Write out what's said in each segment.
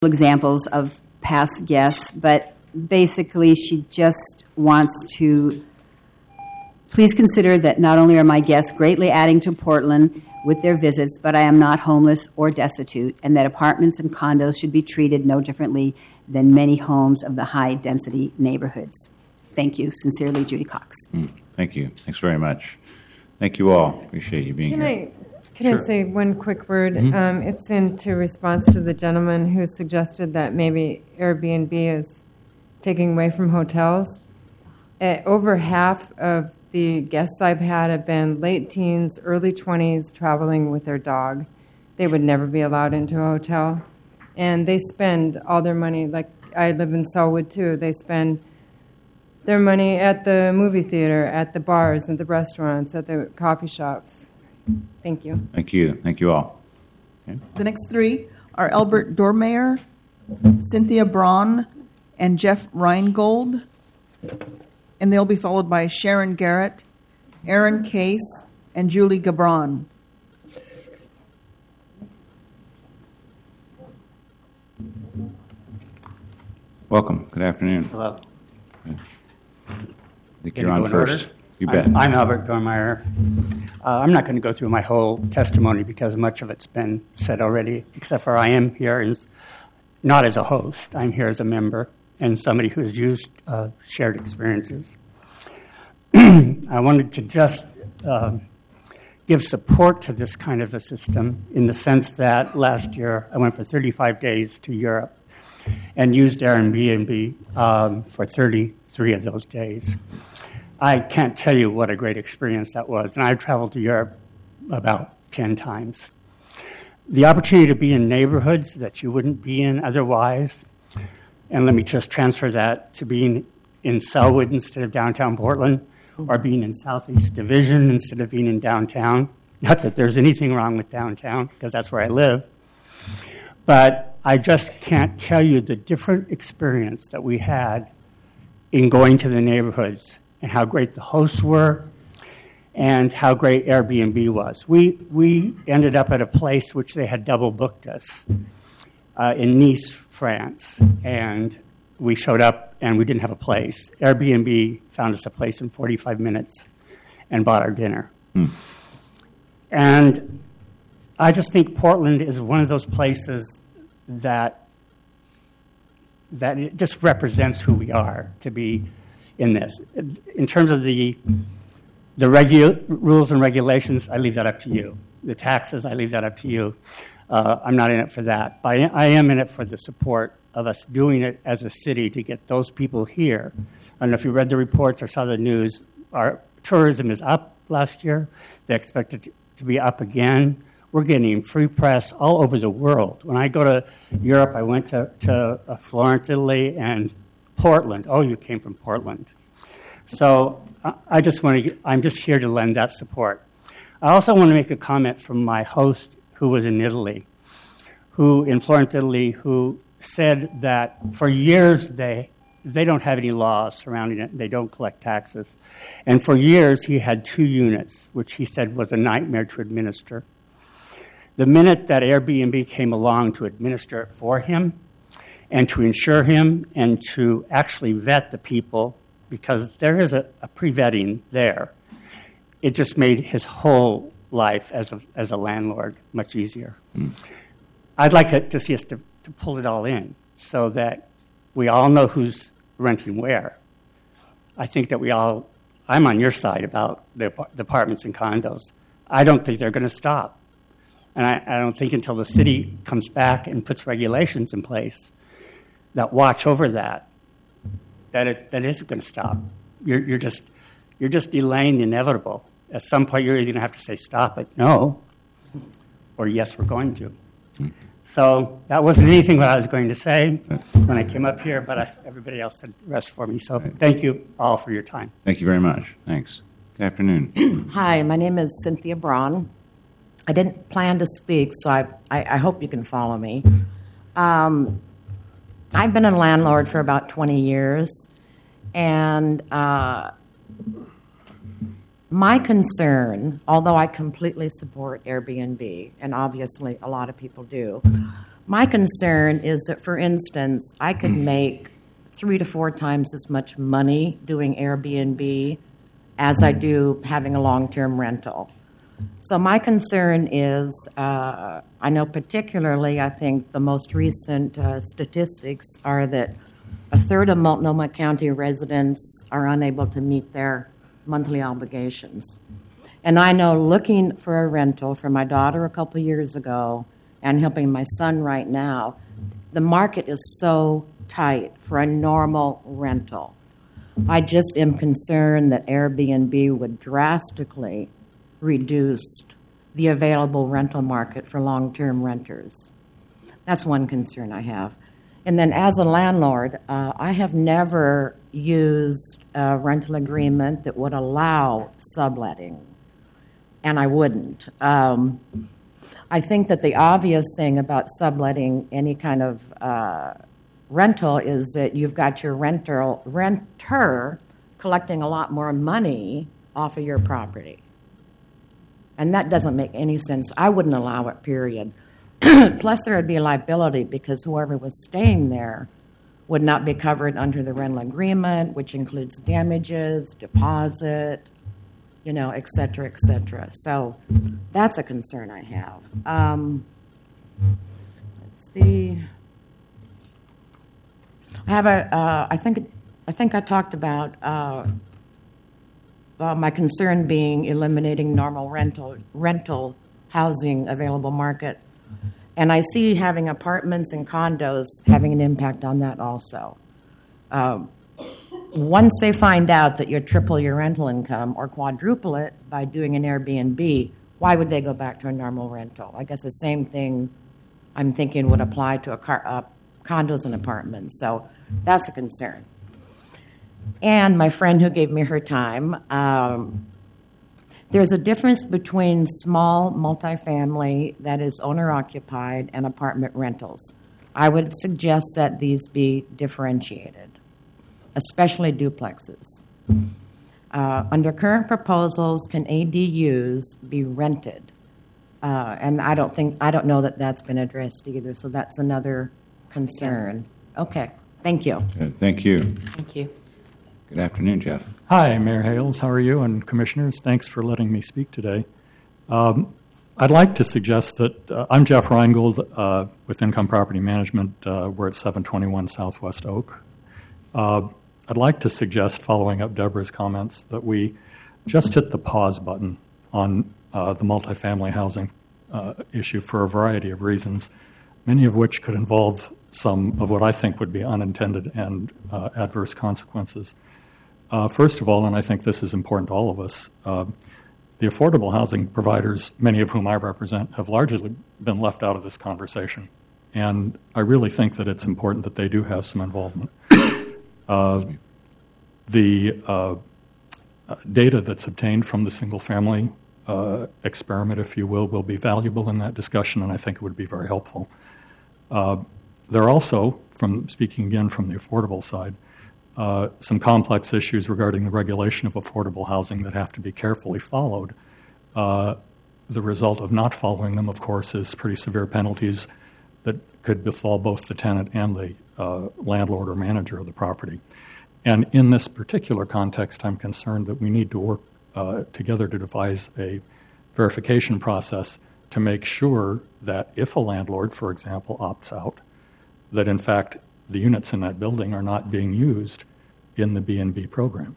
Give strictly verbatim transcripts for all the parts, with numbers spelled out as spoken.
examples of past guests, but basically she just wants to please consider that not only are my guests greatly adding to Portland with their visits, but I am not homeless or destitute, and that apartments and condos should be treated no differently than many homes of the high-density neighborhoods. Thank you. Sincerely, Judy Cox. Mm, thank you. Thanks very much. Thank you all. Appreciate you being Can here. I, can Sure. I say one quick word? Mm-hmm. Um, it's into response to the gentleman who suggested that maybe Airbnb is taking away from hotels. Uh, over half of the guests I've had have been late teens, early twenties, traveling with their dog. They would never be allowed into a hotel. And they spend all their money, like I live in Selwood too, they spend their money at the movie theater, at the bars, at the restaurants, at the coffee shops. Thank you. Thank you. Thank you all. Okay. The next three are Albert Dormeyer, Cynthia Braun, and Jeff Reingold. And they'll be followed by Sharon Garrett, Aaron Case, and Julie Gabron. Welcome. Good afternoon. Hello. I think Can you're I on go in first. order? You bet. I'm, I'm Albert Dormeyer. Uh, I'm not going to go through my whole testimony because much of it's been said already, except for I am here as, not as a host. I'm here as a member and somebody who's used uh, shared experiences. I wanted to just uh, give support to this kind of a system in the sense that last year I went for thirty-five days to Europe and used Airbnb um, for thirty-three of those days. I can't tell you what a great experience that was, and I've traveled to Europe about ten times. The opportunity to be in neighborhoods that you wouldn't be in otherwise, and let me just transfer that to being in Selwood instead of downtown Portland, or being in Southeast Division instead of being in downtown. Not that there's anything wrong with downtown, because that's where I live. But I just can't tell you the different experience that we had in going to the neighborhoods and how great the hosts were and how great Airbnb was. We we ended up at a place which they had double booked us uh, in Nice, France, and we showed up and we didn't have a place. Airbnb found us a place in forty-five minutes and bought our dinner. Hmm. And I just think Portland is one of those places that that it just represents who we are to be in this. In terms of the the regu- rules and regulations, I leave that up to you. The taxes, I leave that up to you. Uh, I'm not in it for that. But I, I am in it for the support of us doing it as a city to get those people here. I don't know if you read the reports or saw the news. Our tourism is up last year. They expect it to be up again. We're getting free press all over the world. When I go to Europe, I went to, to uh, Florence, Italy, and Portland. Oh, you came from Portland. So I, I just want to. I'm just here to lend that support. I also want to make a comment from my host who was in Italy, who in Florence, Italy, who said that for years they they don't have any laws surrounding it. They don't collect taxes. And for years he had two units, which he said was a nightmare to administer. The minute that Airbnb came along to administer it for him and to insure him and to actually vet the people, because there is a, a pre-vetting there, it just made his whole life as a, as a landlord much easier. Mm. I'd like to, to see us to, to pull it all in so that we all know who's renting where. I think that we all, I'm on your side about the, the apartments and condos. I don't think they're going to stop. And I, I don't think until the city comes back and puts regulations in place that watch over that, that is that isn't going to stop. You're, you're just you're just delaying the inevitable. At some point, you're either going to have to say stop it, no, or yes, we're going to. So that wasn't anything what I was going to say when I came up here, but I, everybody else said the rest for me. So thank you all for your time. Thank you very much. Thanks. Good afternoon. Hi, my name is Cynthia Braun. I didn't plan to speak, so I, I, I hope you can follow me. Um, I've been a landlord for about twenty years, and uh, my concern, although I completely support Airbnb, and obviously a lot of people do, My concern is that, for instance, I could make three to four times as much money doing Airbnb as I do having a long-term rental. So my concern is, uh, I know particularly, I think the most recent uh, statistics are that a third of Multnomah County residents are unable to meet their monthly obligations. And I know looking for a rental for my daughter a couple years ago and helping my son right now, the market is so tight for a normal rental. I just am concerned that Airbnb would drastically reduce the available rental market for long-term renters. That's one concern I have. And then as a landlord, uh, I have never used a rental agreement that would allow subletting, and I wouldn't. Um, I think that the obvious thing about subletting any kind of uh, rental is that you've got your renter, renter collecting a lot more money off of your property. And that doesn't make any sense. I wouldn't allow it, period. Plus, there would be a liability because whoever was staying there would not be covered under the rental agreement, which includes damages, deposit, you know, et cetera, et cetera. So that's a concern I have. Um, let's see. I have a. Uh, I think. I think I talked about uh, uh, my concern being eliminating normal rental rental housing available market. And I see having apartments and condos having an impact on that also. Um, once they find out that you triple your rental income or quadruple it by doing an Airbnb, why would they go back to a normal rental? I guess the same thing I'm thinking would apply to a car, uh, condos and apartments. So that's a concern. And my friend who gave me her time, um, there's a difference between small multifamily that is owner-occupied and apartment rentals. I would suggest that these be differentiated, especially duplexes. Uh, under current proposals, can A D Us be rented? Uh, and I don't think I don't know that that's been addressed either. So that's another concern. Okay, thank you. Good. Thank you. Thank you. Good afternoon, Jeff. Hi, Mayor Hales. How are you? And Commissioners, thanks for letting me speak today. Um, I'd like to suggest that uh, I'm Jeff Reingold uh, with Income Property Management. Uh, we're at seven twenty-one Southwest Oak. Uh, I'd like to suggest, following up Deborah's comments, that we just hit the pause button on uh, the multifamily housing uh, issue for a variety of reasons, many of which could involve some of what I think would be unintended and uh, adverse consequences. Uh, first of all, and I think this is important to all of us, uh, the affordable housing providers, many of whom I represent, have largely been left out of this conversation. And I really think that it's important that they do have some involvement. Uh, the uh, data that's obtained from the single-family uh, experiment, if you will, will be valuable in that discussion, and I think it would be very helpful. Uh, there are also, from speaking again from the affordable side, Uh, some complex issues regarding the regulation of affordable housing that have to be carefully followed. Uh, the result of not following them, of course, is pretty severe penalties that could befall both the tenant and the uh, landlord or manager of the property. And in this particular context, I'm concerned that we need to work uh, together to devise a verification process to make sure that if a landlord, for example, opts out, that in fact the units in that building are not being used in the B and B program.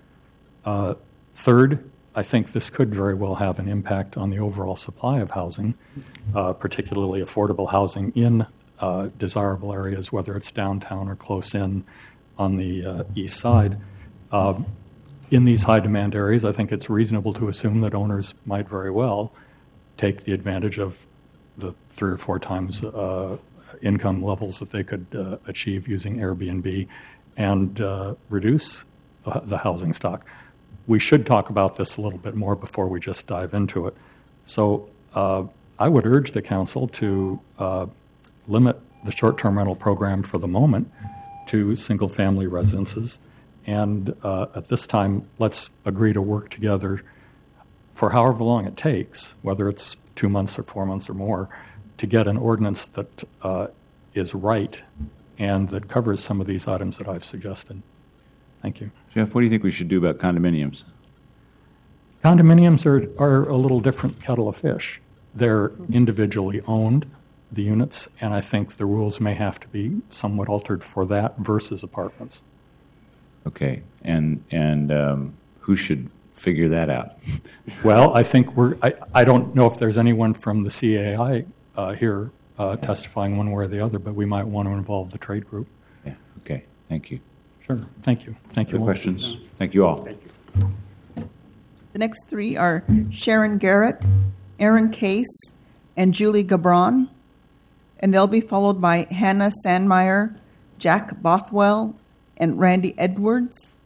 Uh, third, I think this could very well have an impact on the overall supply of housing, uh, particularly affordable housing in uh, desirable areas, whether it's downtown or close in on the uh, east side. Uh, in these high-demand areas, I think it's reasonable to assume that owners might very well take the advantage of the three or four times uh, income levels that they could uh, achieve using Airbnb and uh, reduce the, the housing stock. We should talk about this a little bit more before we just dive into it. So uh, I would urge the council to uh, limit the short-term rental program for the moment to single-family residences. And uh, at this time, let's agree to work together for however long it takes, whether it's two months or four months or more, to get an ordinance that uh, is right and that covers some of these items that I've suggested. Thank you. Jeff, what do you think we should do about condominiums? Condominiums are, are a little different kettle of fish. They're individually owned, the units, and I think the rules may have to be somewhat altered for that versus apartments. Okay, and and um, who should figure that out? Well, I think we're, I, I don't know if there's anyone from the C A I uh, here uh, testifying one way or the other, but we might want to involve the trade group. Yeah, okay, thank you. Sure, thank you. Thank you Other all. questions? Thank you all. Thank you. The next three are Sharon Garrett, Aaron Case, and Julie Gabron. And they'll be followed by Hannah Sandmeyer, Jack Bothwell, and Randy Edwards.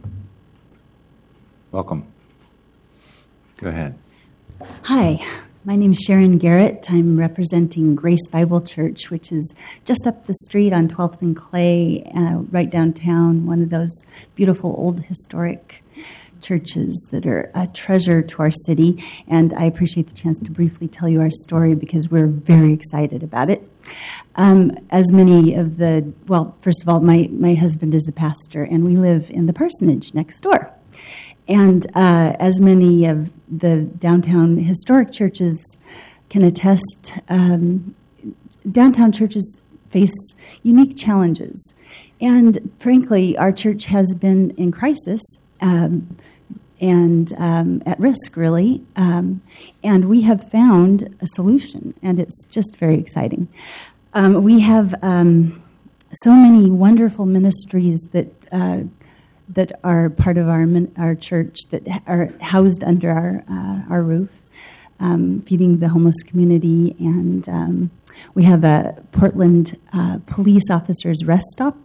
Welcome. Go ahead. Hi, my name is Sharon Garrett. I'm representing Grace Bible Church, which is just up the street on twelfth and Clay, uh, right downtown, one of those beautiful old historic churches that are a treasure to our city. And I appreciate the chance to briefly tell you our story because we're very excited about it. Um, as many of the, well, first of all, my, my husband is a pastor, and we live in the parsonage next door. And uh, as many of the downtown historic churches can attest, um, downtown churches face unique challenges. And frankly, our church has been in crisis um, and um, at risk, really. Um, and we have found a solution, and it's just very exciting. Um, we have um, so many wonderful ministries that uh, that are part of our our church that are housed under our uh, our roof, um, feeding the homeless community, and um, we have a Portland uh, police officers rest stop,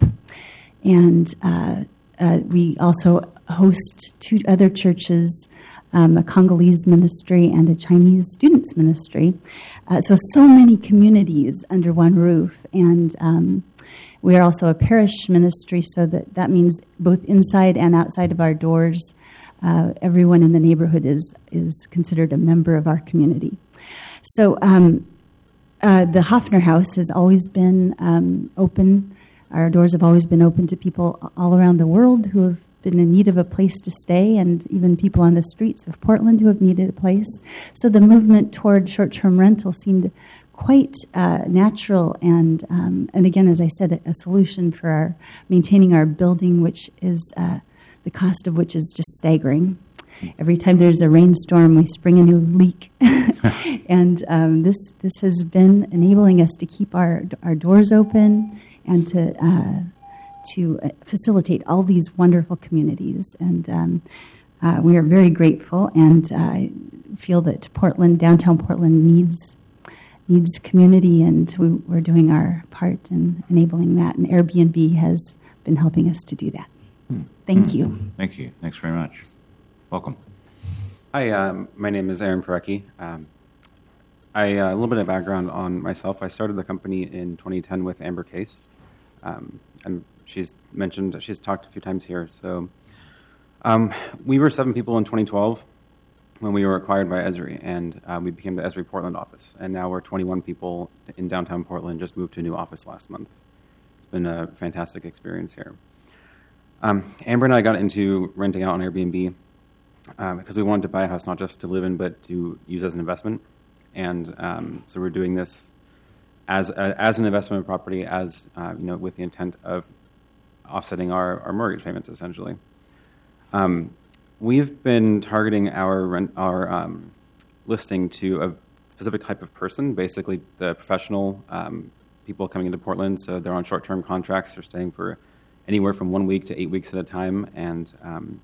and uh, uh, we also host two other churches, um, a Congolese ministry and a Chinese students ministry. Uh, so so many communities under one roof, and um, we are also a parish ministry, so that, that means both inside and outside of our doors, uh, everyone in the neighborhood is is considered a member of our community. So um, uh, the Hoffner House has always been um, open. Our doors have always been open to people all around the world who have been in need of a place to stay, and even people on the streets of Portland who have needed a place. So the movement toward short-term rental seemed quite uh, natural, and um, and again, as I said, a, a solution for our maintaining our building, which is uh, the cost of which is just staggering. Every time there's a rainstorm, we spring a new leak, and um, this this has been enabling us to keep our our doors open and to uh, to facilitate all these wonderful communities, and um, uh, we are very grateful and uh, feel that Portland, downtown Portland, needs. needs community, and we, we're doing our part in enabling that, and Airbnb has been helping us to do that. Thank you. Thank you. Thanks very much. Welcome. Hi, um, my name is Aaron Parecki. Um, I, uh, a little bit of background on myself. I started the company in twenty ten with Amber Case, um, and she's mentioned, she's talked a few times here. So um, we were seven people in twenty twelve. When we were acquired by Esri, and uh, we became the Esri Portland office. And now we're twenty-one people in downtown Portland, just moved to a new office last month. It's been a fantastic experience here. Um, Amber and I got into renting out on Airbnb um, because we wanted to buy a house not just to live in, but to use as an investment. And um, so we're doing this as a, as an investment property, as uh, you know, with the intent of offsetting our, our mortgage payments, essentially. Um, We've been targeting our rent, our um, listing to a specific type of person, basically the professional um, people coming into Portland. So they're on short-term contracts. They're staying for anywhere from one week to eight weeks at a time, and um,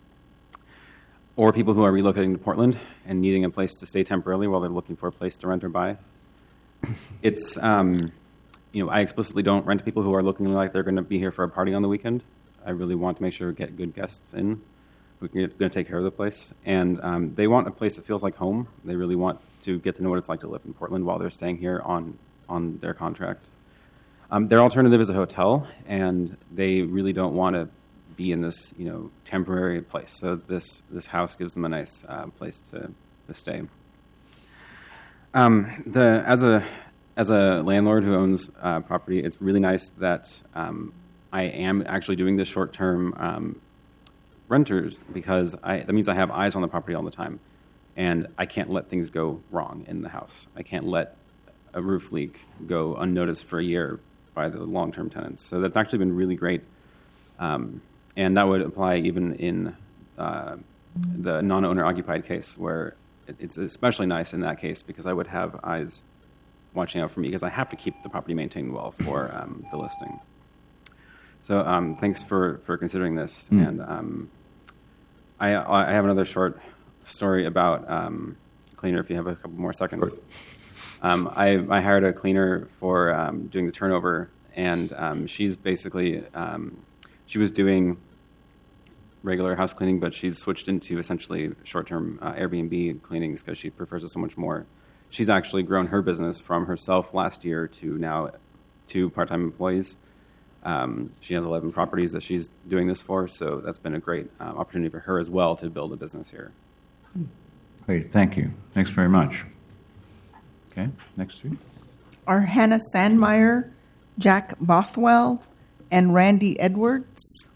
or people who are relocating to Portland and needing a place to stay temporarily while they're looking for a place to rent or buy. It's um, you know, I explicitly don't rent to people who are looking like they're going to be here for a party on the weekend. I really want to make sure we get good guests in. We're going to take care of the place. And um, they want a place that feels like home. They really want to get to know what it's like to live in Portland while they're staying here on, on their contract. Um, their alternative is a hotel, and they really don't want to be in this, you know, temporary place. So this, this house gives them a nice uh, place to, to stay. Um, the, as a as a landlord who owns uh, property, it's really nice that um, I am actually doing this short-term um, renters because I, that means I have eyes on the property all the time, and I can't let things go wrong in the house. I can't let a roof leak go unnoticed for a year by the long-term tenants. So that's actually been really great, um, and that would apply even in uh, the non-owner occupied case, where it, it's especially nice in that case because I would have eyes watching out for me because I have to keep the property maintained well for um, the listing. So um, thanks for, for considering this. Mm. And um, I, I have another short story about um, cleaner if you have a couple more seconds. Sure. Um, I, I hired a cleaner for um, doing the turnover, and um, she's basically, um, she was doing regular house cleaning, but she's switched into essentially short-term uh, Airbnb cleanings because she prefers it so much more. She's actually grown her business from herself last year to now two part-time employees. Um, she has eleven properties that she's doing this for, so that's been a great uh, opportunity for her as well to build a business here. Great, thank you. Thanks very much. Okay, next two. Are Hannah Sandmeyer, Jack Bothwell, and Randy Edwards.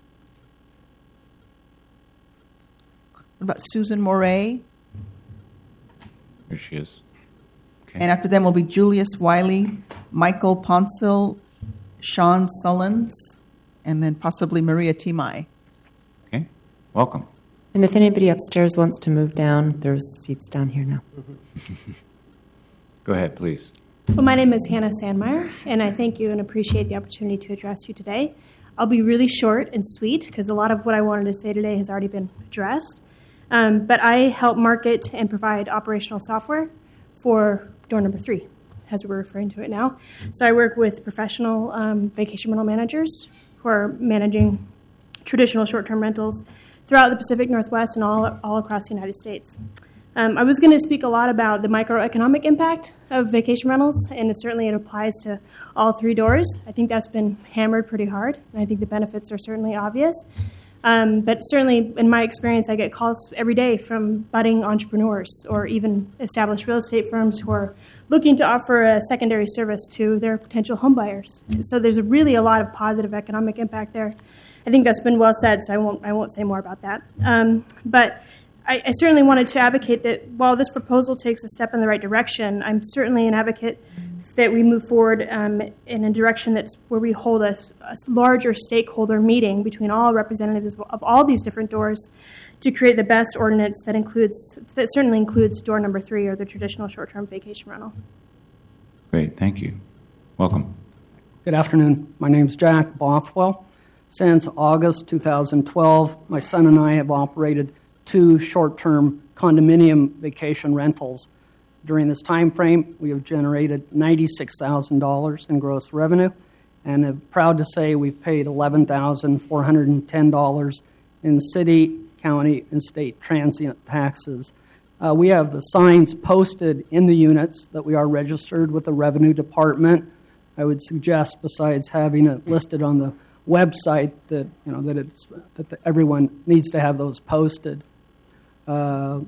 What about Susan Moray? There she is. Okay. And after them will be Julius Wiley, Michael Ponsil, Sean Sullins, and then possibly Maria Timai. Okay, welcome. And if anybody upstairs wants to move down, there's seats down here now. Go ahead, please. Well, my name is Hannah Sandmeyer, and I thank you and appreciate the opportunity to address you today. I'll be really short and sweet because a lot of what I wanted to say today has already been addressed. Um, but I help market and provide operational software for door number three, as we're referring to it now. So I work with professional um, vacation rental managers who are managing traditional short-term rentals throughout the Pacific Northwest and all, all across the United States. Um, I was going to speak a lot about the microeconomic impact of vacation rentals, and it certainly it applies to all three doors. I think that's been hammered pretty hard, and I think the benefits are certainly obvious. Um, but certainly, in my experience, I get calls every day from budding entrepreneurs or even established real estate firms who are looking to offer a secondary service to their potential home buyers. So there's a really a lot of positive economic impact there. I think that's been well said, so I won't I won't say more about that. Um, but I, I certainly wanted to advocate that while this proposal takes a step in the right direction, I'm certainly an advocate that we move forward um, in a direction that's where we hold a, a larger stakeholder meeting between all representatives of all these different doors to create the best ordinance that includes that certainly includes door number three, or the traditional short-term vacation rental. Great, thank you. Welcome. Good afternoon. My name's Jack Bothwell. Since August two thousand twelve, my son and I have operated two short-term condominium vacation rentals. During this time frame, we have generated ninety-six thousand dollars in gross revenue, and I'm proud to say we've paid eleven thousand four hundred ten dollars in city, county, and state transient taxes. Uh, we have the signs posted in the units that we are registered with the Revenue Department. I would suggest, besides having it listed on the website, that you know that it's that the, everyone needs to have those posted. Uh,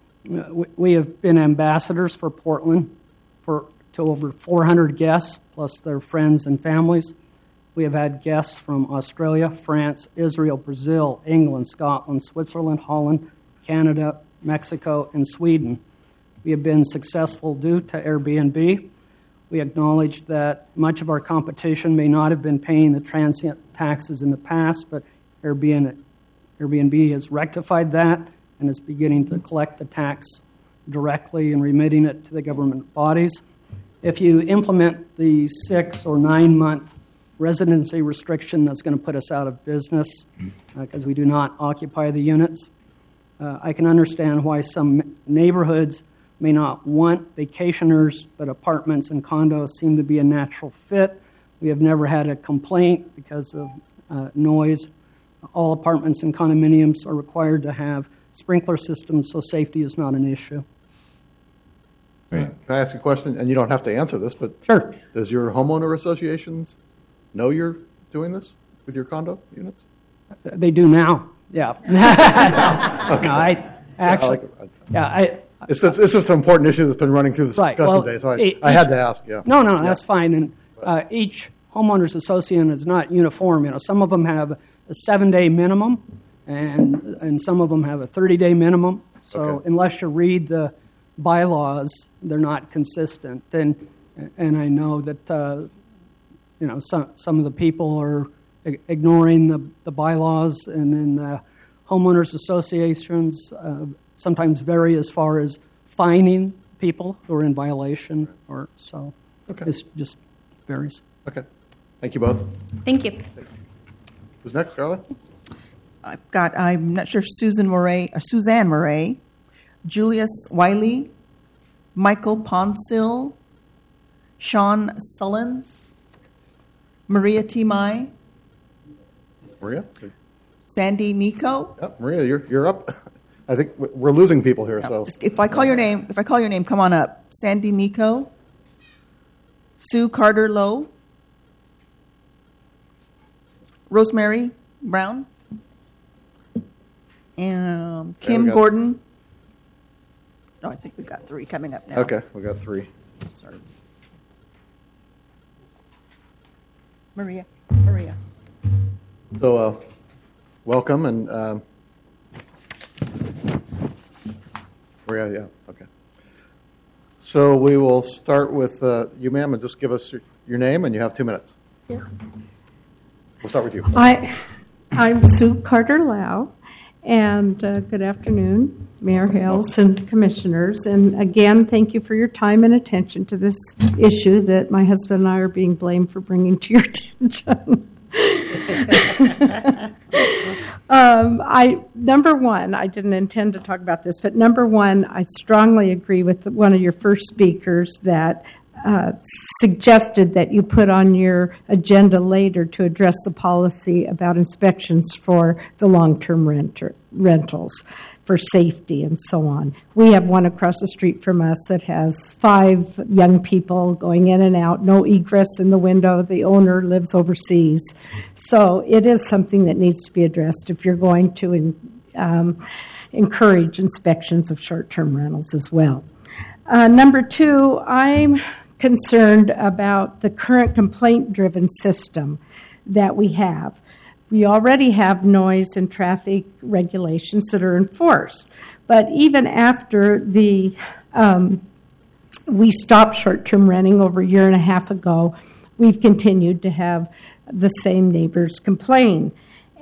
We have been ambassadors for Portland for to over four hundred guests, plus their friends and families. We have had guests from Australia, France, Israel, Brazil, England, Scotland, Switzerland, Holland, Canada, Mexico, and Sweden. We have been successful due to Airbnb. We acknowledge that much of our competition may not have been paying the transient taxes in the past, but Airbnb, Airbnb has rectified that and is beginning to collect the tax directly and remitting it to the government bodies. If you implement the six or nine month residency restriction, that's going to put us out of business because uh, we do not occupy the units. Uh, I can understand why some neighborhoods may not want vacationers, but apartments and condos seem to be a natural fit. We have never had a complaint because of uh, noise. All apartments and condominiums are required to have sprinkler systems, so safety is not an issue. Great. Can I ask a question? And you don't have to answer this, but sure. Does your homeowner associations know you're doing this with your condo units? They do now. Yeah. Okay. No, I actually, yeah, I like yeah, I It's just, it's just an important issue that's been running through this Right. discussion Well, today, so I, e- I had each- to ask, yeah. No, no, no, Yeah. that's fine. And uh, each homeowners association is not uniform. You know, some of them have a seven-day minimum, and and some of them have a thirty-day minimum. So Okay. unless you read the bylaws, they're not consistent. And and I know that uh, you know some some of the people are i- ignoring the the bylaws, and then the homeowners associations uh, sometimes vary as far as fining people who are in violation, or so. Okay. It just varies. Okay. Thank you both. Thank you. Who's next, Scarlett? I've got, I'm not sure, Susan Murray, or Suzanne Murray, Julius Wiley, Michael Ponsil, Sean Sullins, Maria Timai, Maria? Sandy Nico. Yep, Maria, you're, you're up. I think w- we're losing people here, so. Just, if I call your name, if I call your name, come on up. Sandy Nico, Sue Carter Lowe, Rosemary Brown, and we Kim got- Gordon. No, I think we've got three coming up now. Okay, we got three. Sorry. Maria, Maria. So, uh, welcome, and, um, Maria, yeah, okay. So we will start with uh, you, ma'am, and just give us your, your name, and you have two minutes. Yeah. We'll start with you. I, I'm Sue Carter Lau, and uh, good afternoon, Mayor Hales and Commissioners. And again, thank you for your time and attention to this issue that my husband and I are being blamed for bringing to your attention. um, I number one, I didn't intend to talk about this, but number one, I strongly agree with the, one of your first speakers that uh, suggested that you put on your agenda later to address the policy about inspections for the long-term renter, rentals for safety and so on. We have one across the street from us that has five young people going in and out, no egress in the window. The owner lives overseas. So it is something that needs to be addressed if you're going to in, um, encourage inspections of short-term rentals as well. Uh, number two, I'm concerned about the current complaint-driven system that we have. We already have noise and traffic regulations that are enforced, but even after the um, we stopped short-term renting over a year and a half ago, we've continued to have the same neighbors complain.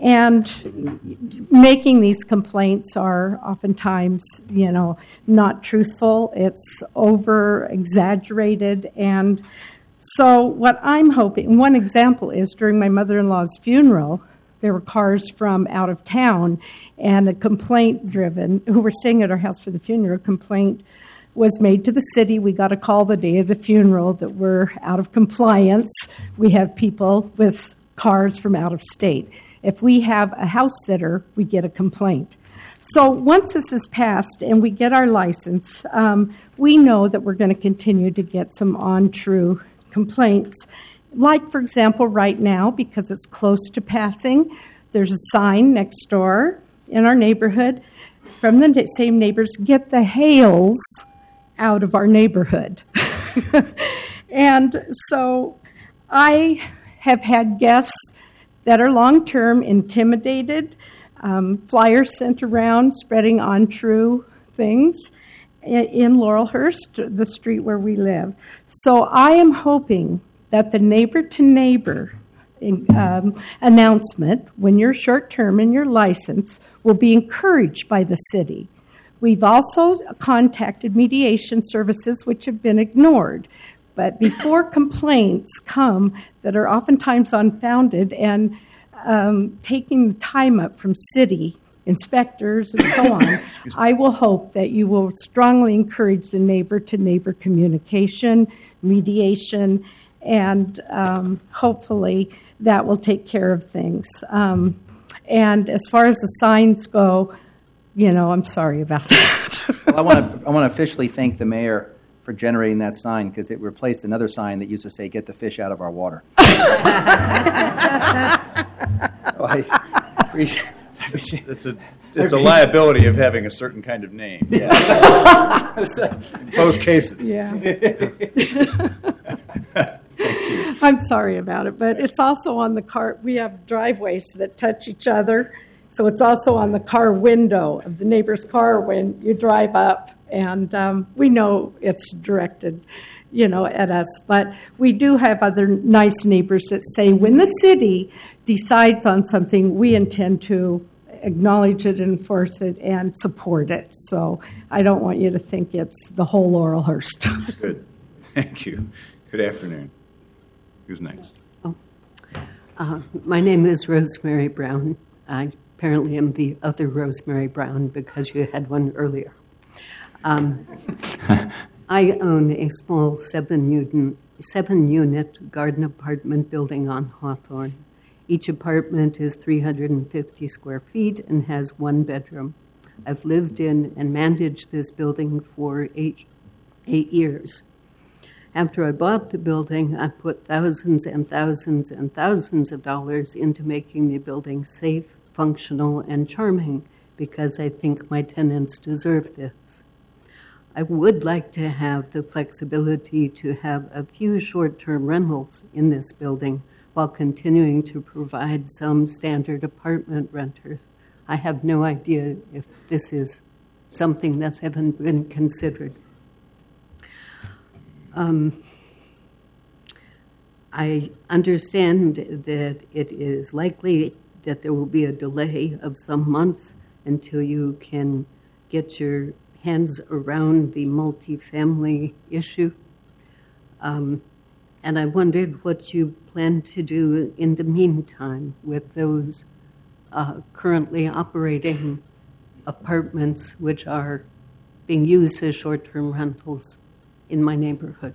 And making these complaints are oftentimes, you know, not truthful. It's over-exaggerated. And so what I'm hoping, one example is during my mother-in-law's funeral, there were cars from out of town, and a complaint driven, who were staying at our house for the funeral, a complaint was made to the city. We got a call the day of the funeral that we're out of compliance. We have people with cars from out of state. If we have a house sitter, we get a complaint. So once this is passed and we get our license, um, we know that we're going to continue to get some untrue complaints. Like, for example, right now, because it's close to passing, there's a sign next door in our neighborhood from the same neighbors, get the Hales out of our neighborhood. And so I have had guests that are long-term intimidated, um, flyers sent around spreading untrue things in Laurelhurst, the street where we live. So I am hoping that the neighbor-to-neighbor um, announcement, when you're short-term and your license, will be encouraged by the city. We've also contacted mediation services, which have been ignored. But before complaints come that are oftentimes unfounded and um, taking the time up from city inspectors and so on, I will hope that you will strongly encourage the neighbor-to-neighbor communication, mediation, and um, hopefully that will take care of things. Um, and as far as the signs go, you know, I'm sorry about that. Well, I want to I want to officially thank the mayor for generating that sign, because it replaced another sign that used to say, "Get the fish out of our water." So I appreciate, It's a, it's a liability of having a certain kind of name. Yeah. In both cases. Yeah. I'm sorry about it, but it's also on the car. We have driveways that touch each other, so it's also on the car window of the neighbor's car when you drive up, and um, we know it's directed, you know, at us. But we do have other nice neighbors that say when the city decides on something, we intend to acknowledge it, enforce it, and support it. So I don't want you to think it's the whole Laurelhurst. Good. Thank you. Good afternoon. Who's next? Oh. Uh, my name is Rosemary Brown. I apparently am the other Rosemary Brown because you had one earlier. Um, I own a small seven-unit, seven-unit garden apartment building on Hawthorne. Each apartment is three hundred fifty square feet and has one bedroom. I've lived in and managed this building for eight, eight years. After I bought the building, I put thousands and thousands and thousands of dollars into making the building safe, functional, and charming because I think my tenants deserve this. I would like to have the flexibility to have a few short-term rentals in this building while continuing to provide some standard apartment renters. I have no idea if this is something that's ever been considered. Um, I understand that it is likely that there will be a delay of some months until you can get your hands around the multifamily issue. Um, and I wondered what you plan to do in the meantime with those uh, currently operating apartments which are being used as short-term rentals in my neighborhood.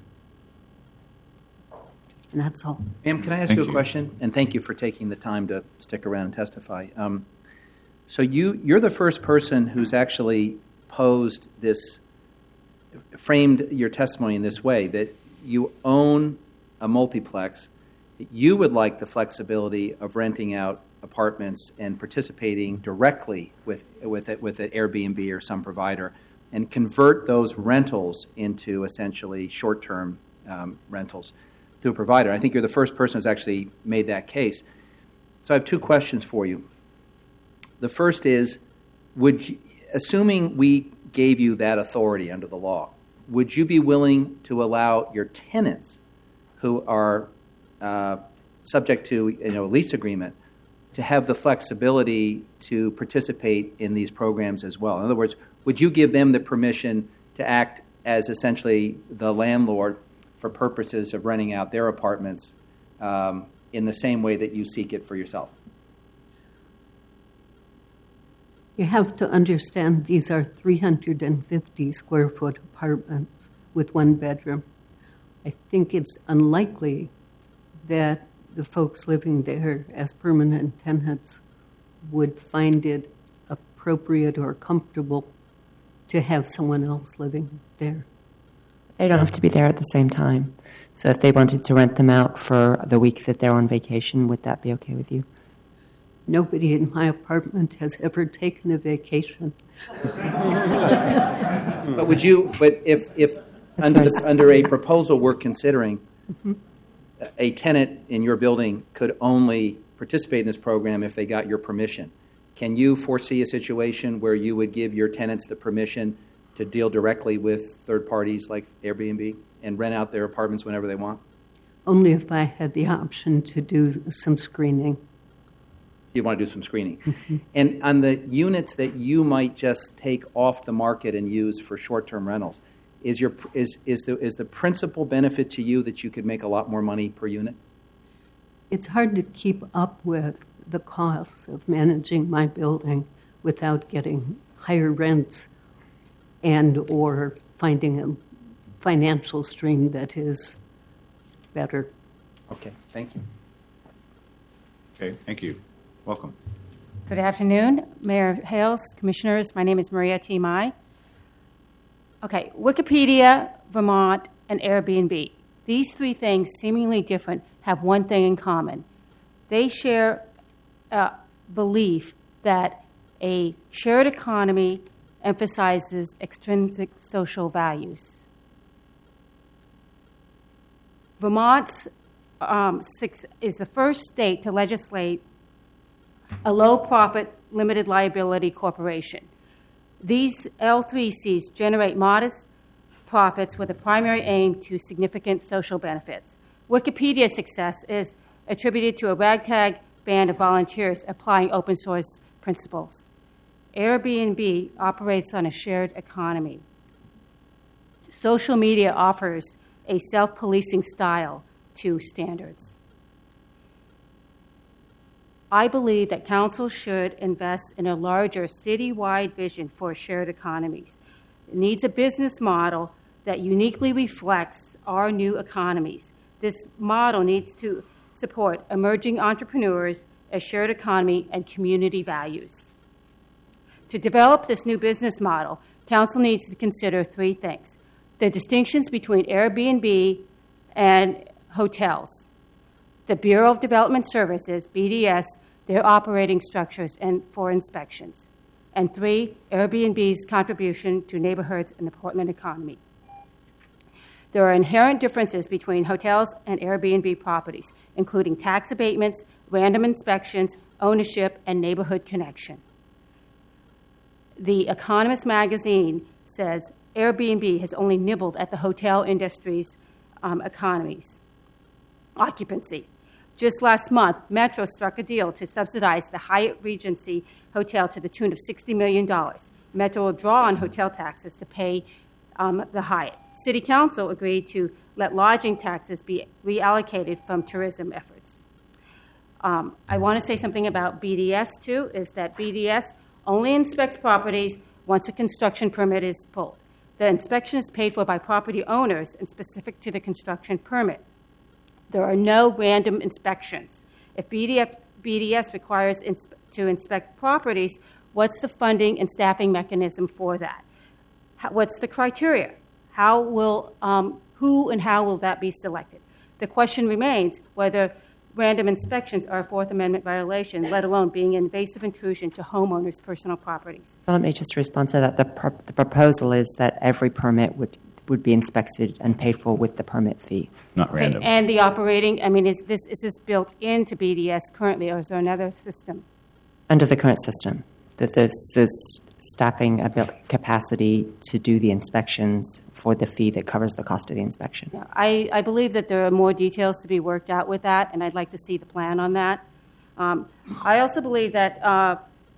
And that's all. Ma'am, can I ask Thank you a you. question? And thank you for taking the time to stick around and testify. Um, so you, you're the first person who's actually posed this, framed your testimony in this way, that you own a multiplex. You would like the flexibility of renting out apartments and participating directly with, with, it, with an Airbnb or some provider, and convert those rentals into essentially short-term um, rentals through a provider. I think you're the first person who's actually made that case. So I have two questions for you. The first is, would you, assuming we gave you that authority under the law, would you be willing to allow your tenants who are uh, subject to you know, a lease agreement to have the flexibility to participate in these programs as well? In other words, would you give them the permission to act as essentially the landlord for purposes of renting out their apartments um, in the same way that you seek it for yourself? You have to understand these are three hundred fifty square foot apartments with one bedroom. I think it's unlikely that the folks living there as permanent tenants would find it appropriate or comfortable to have someone else living there. They don't have to be there at the same time. So if they wanted to rent them out for the week that they're on vacation, would that be okay with you? Nobody in my apartment has ever taken a vacation. But would you? But if if That's under nice. the, under a proposal we're considering, Mhm. a tenant in your building could only participate in this program if they got your permission. Can you foresee a situation where you would give your tenants the permission to deal directly with third parties like Airbnb and rent out their apartments whenever they want? Only if I had the option to do some screening. You want to do some screening. And on the units that you might just take off the market and use for short-term rentals, is your is is the is the principal benefit to you that you could make a lot more money per unit? It's hard to keep up with the costs of managing my building without getting higher rents and or finding a financial stream that is better. Okay, thank you. Okay, thank you. Welcome. Good afternoon, Mayor Hales, Commissioners. My name is Maria T. Mai. Okay, Wikipedia, Vermont, and Airbnb. These three things, seemingly different, have one thing in common. They share a belief that A shared economy emphasizes extrinsic social values. Vermont um, is the first state to legislate a low-profit, limited liability corporation. These L three Cs generate modest profits with a primary aim to significant social benefits. Wikipedia's success is attributed to a ragtag band of volunteers applying open source principles. Airbnb operates on a shared economy. Social media offers a self-policing style to standards. I believe that council should invest in a larger citywide vision for shared economies. It needs a business model that uniquely reflects our new economies. This model needs to support emerging entrepreneurs, a shared economy, and community values. To develop this new business model, council needs to consider three things: the distinctions between Airbnb and hotels, the Bureau of Development Services, B D S, their operating structures and for inspections, and three, Airbnb's contribution to neighborhoods in the Portland economy. There are inherent differences between hotels and Airbnb properties, including tax abatements, random inspections, ownership, and neighborhood connection. The Economist magazine says Airbnb has only nibbled at the hotel industry's um, economies, occupancy. Just last month, Metro struck a deal to subsidize the Hyatt Regency Hotel to the tune of sixty million dollars. Metro will draw on hotel taxes to pay um, the Hyatt. City Council agreed to let lodging taxes be reallocated from tourism efforts. Um, I want to say something about B D S, too, is that B D S only inspects properties once a construction permit is pulled. The inspection is paid for by property owners and specific to the construction permit. There are no random inspections. If B D S, B D S requires ins- to inspect properties, what's the funding and staffing mechanism for that? How, what's the criteria? How will, um, who and how will that be selected? The question remains whether random inspections are a Fourth Amendment violation, let alone being an invasive intrusion to homeowners' personal properties. So let me just respond to that. The, pro- the proposal is that every permit would, would be inspected and paid for with the permit fee. Not Okay, random. and the operating, I mean, is this, is this built into B D S currently, or is there another system? Under the current system, that there's, there's staffing abil- capacity to do the inspections for the fee that covers the cost of the inspection. Yeah, I, I believe that there are more details to be worked out with that, and I'd like to see the plan on that. Um, I also believe that uh,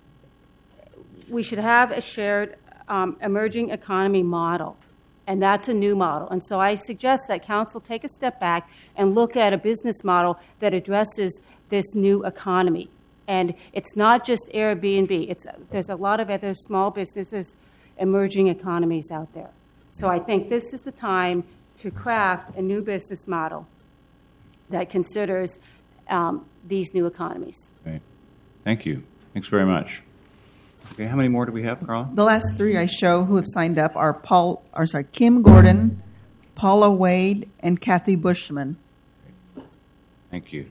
we should have a shared um, emerging economy model, and that's a new model. And so I suggest that council take a step back and look at a business model that addresses this new economy. And it's not just Airbnb. It's, there's a lot of other small businesses, emerging economies out there. So I think this is the time to craft a new business model that considers um, these new economies. Okay. Thank you. Thanks very much. Okay, how many more do we have, Carla? The last three I show who have signed up are Paul, or sorry, Kim Gordon, Paula Wade, and Kathy Bushman. Thank you.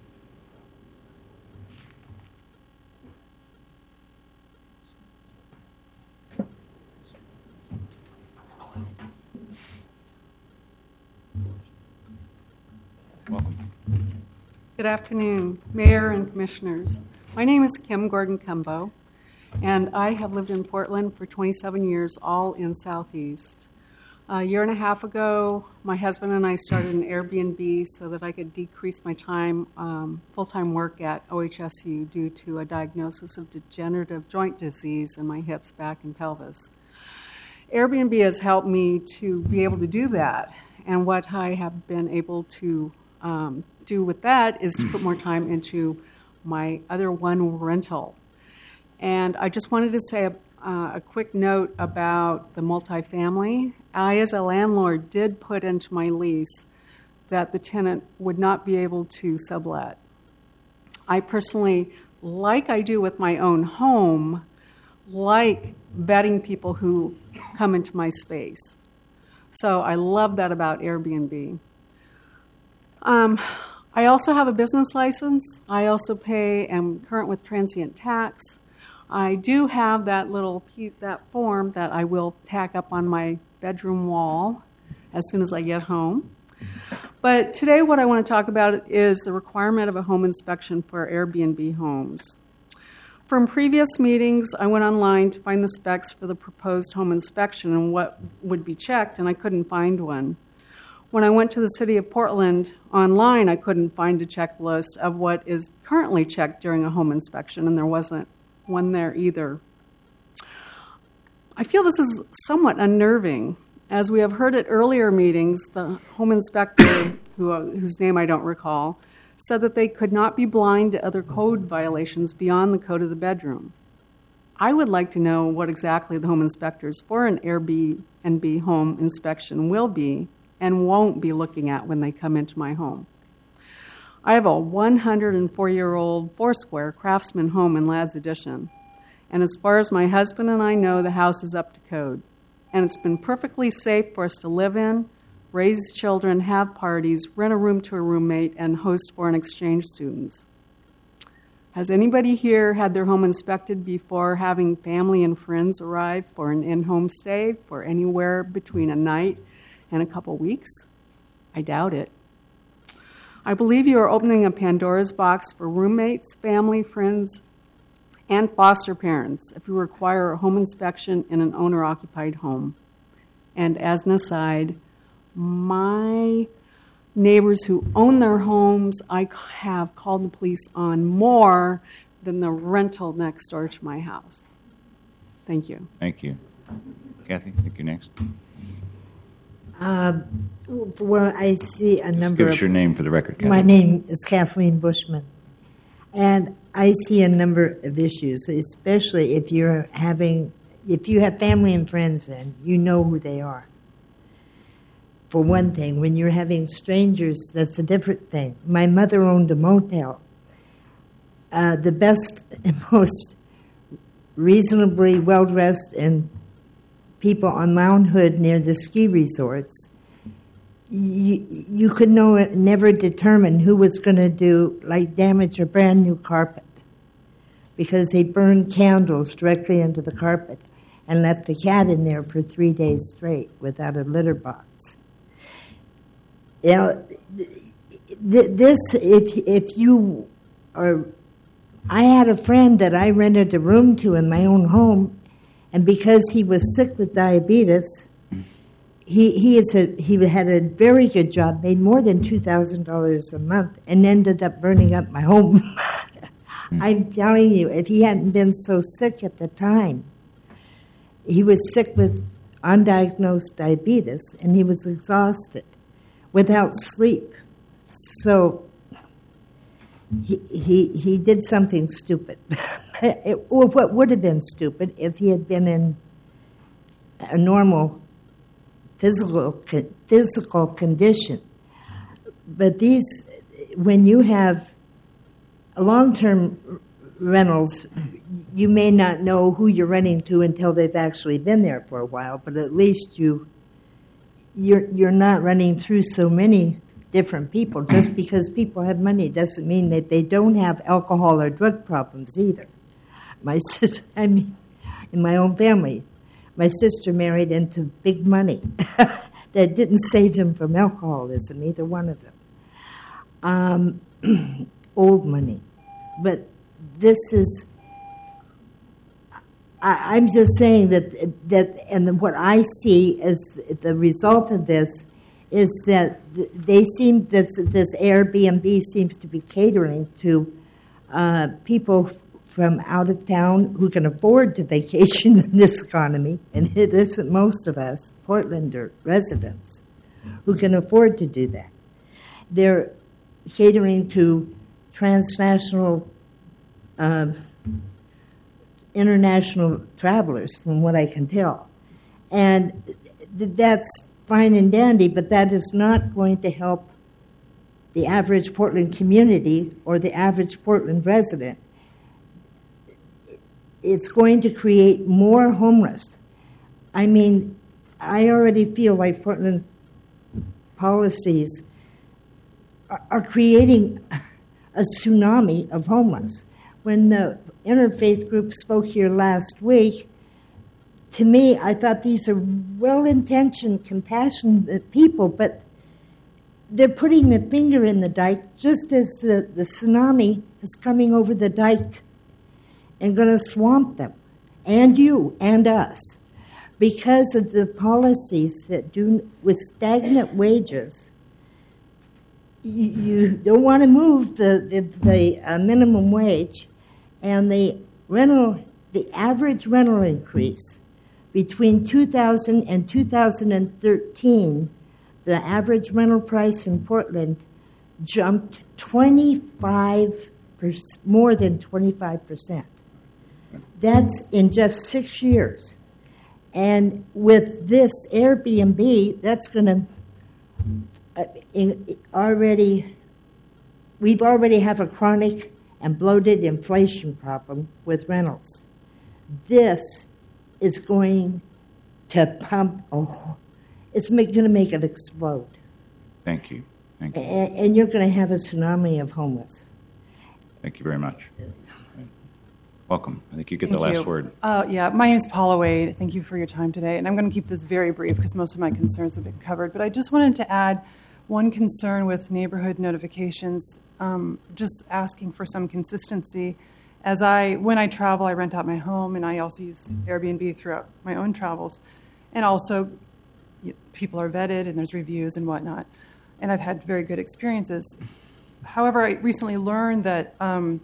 Welcome. Good afternoon, Mayor and Commissioners. My name is Kim Gordon-Cumbo, and I have lived in Portland for twenty-seven years, all in Southeast. A year and a half ago, my husband and I started an Airbnb so that I could decrease my time, um, full-time work at O H S U due to a diagnosis of degenerative joint disease in my hips, back, and pelvis. Airbnb has helped me to be able to do that, and what I have been able to um, do with that is to put more time into my other one rental. And I just wanted to say a, uh, a quick note about the multifamily. I, as a landlord, did put into my lease that the tenant would not be able to sublet. I personally, like I do with my own home, like vetting people who come into my space. So I love that about Airbnb. Um, I also have a business license. I also pay, am current with transient tax. I do have that little piece, that form that I will tack up on my bedroom wall as soon as I get home. But today what I want to talk about is the requirement of a home inspection for Airbnb homes. From previous meetings, I went online to find the specs for the proposed home inspection and what would be checked, and I couldn't find one. When I went to the City of Portland online, I couldn't find a checklist of what is currently checked during a home inspection, and there wasn't one there either. I feel this is somewhat unnerving. As we have heard at earlier meetings, the home inspector, who, whose name I don't recall, said that they could not be blind to other code violations beyond the code of the bedroom. I would like to know what exactly the home inspectors for an Airbnb home inspection will be and won't be looking at when they come into my home. I have a one hundred four-year-old four-square Craftsman home in Ladd's Addition, and as far as my husband and I know, the house is up to code, and it's been perfectly safe for us to live in, raise children, have parties, rent a room to a roommate, and host foreign exchange students. Has anybody here had their home inspected before having family and friends arrive for an in-home stay for anywhere between a night and a couple weeks? I doubt it. I believe you are opening a Pandora's box for roommates, family, friends, and foster parents if you require a home inspection in an owner-occupied home. And as an aside, my neighbors who own their homes, I have called the police on more than the rental next door to my house. Thank you. Thank you. Kathy, I think you're next. Um, well, I see a Just number give of... us your name for the record, Kathy. My name is Kathleen Bushman. And I see a number of issues, especially if you're having... If you have family and friends in, you know who they are. For one thing, when you're having strangers, that's a different thing. My mother owned a motel. Uh, the best and most reasonably well-dressed and people on Mount Hood near the ski resorts, you, you could know, never determine who was going to do, like, damage a brand new carpet because they burned candles directly into the carpet and left a cat in there for three days straight without a litter box. You know, this, if if you are, I had a friend that I rented a room to in my own home, and because he was sick with diabetes, he he is a, he had a very good job, made more than two thousand dollars a month, and ended up burning up my home. I'm telling you, if he hadn't been so sick at the time, he was sick with undiagnosed diabetes, and he was exhausted, without sleep. So he he, he did something stupid. It, or what would have been stupid if he had been in a normal physical physical condition. But these, when you have long-term rentals, you may not know who you're renting to until they've actually been there for a while, but at least you you're you're not running through so many different people. Just because people have money doesn't mean that they don't have alcohol or drug problems either. My sister, I mean, in my own family, my sister married into big money that didn't save them from alcoholism, either one of them. Um, old money. But this is, I, I'm just saying that, that, and what I see as the result of this is that they seem, that this Airbnb seems to be catering to uh, people from out of town who can afford to vacation in this economy, and it isn't most of us, Portlander residents, who can afford to do that. They're catering to transnational, um, international travelers, from what I can tell. And th- that's fine and dandy, but that is not going to help the average Portland community or the average Portland resident. It's going to create more homeless. I mean, I already feel like Portland policies are, are creating a tsunami of homeless. when the interfaith group spoke here last week, to me, I thought these are well-intentioned, compassionate people, but they're putting the finger in the dike just as the, the tsunami is coming over the dike and going to swamp them, and you, and us, because of the policies that do with stagnant wages. You, you don't want to move the, the, the uh, minimum wage, and the rental, the average rental increase between two thousand and two thousand thirteen, the average rental price in Portland jumped twenty-five percent, more than twenty-five percent. That's in just six years. And with this Airbnb, that's going to uh, in, already, we've already have a chronic and bloated inflation problem with rentals. This is going to pump, oh, it's going to make it explode. Thank you. Thank you. And, and you're going to have a tsunami of homeless. Thank you very much. Welcome. I think you get the Thank last you. word. Uh, yeah, my name is Paula Wade. Thank you for your time today. And I'm going to keep this very brief because most of my concerns have been covered. But I just wanted to add one concern with neighborhood notifications, um, just asking for some consistency. As I, when I travel, I rent out my home, and I also use Airbnb throughout my own travels. And also, people are vetted, and there's reviews and whatnot. And I've had very good experiences. However, I recently learned that um,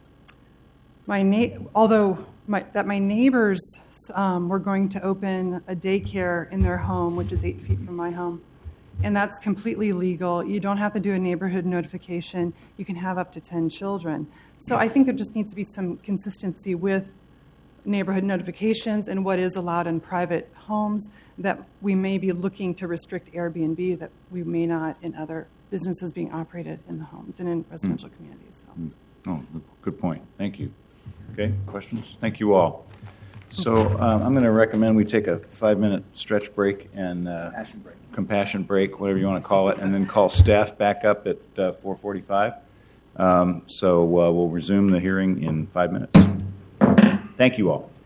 my na- although my, that my neighbors um, were going to open a daycare in their home, which is eight feet from my home, and that's completely legal. You don't have to do a neighborhood notification. You can have up to ten children. So I think there just needs to be some consistency with neighborhood notifications and what is allowed in private homes, that we may be looking to restrict Airbnb that we may not in other businesses being operated in the homes and in residential mm. communities. So. Mm. Oh, good point. Thank you. Okay, questions? Thank you all. So um, I'm going to recommend we take a five-minute stretch break and uh, compassion break. compassion break, whatever you want to call it, and then call staff back up at uh, four forty-five. Um, so uh, we'll resume the hearing in five minutes. Thank you all.